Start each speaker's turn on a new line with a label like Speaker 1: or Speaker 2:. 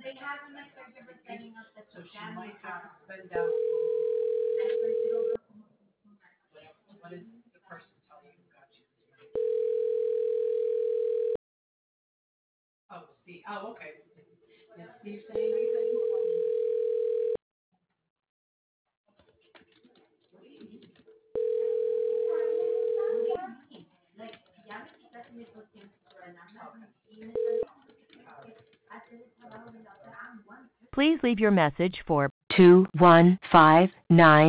Speaker 1: So she might have to send out, what is the person tell you who got you this money? Oh, Steve, oh, okay. Did Steve say anything?
Speaker 2: Please leave your message for 2159.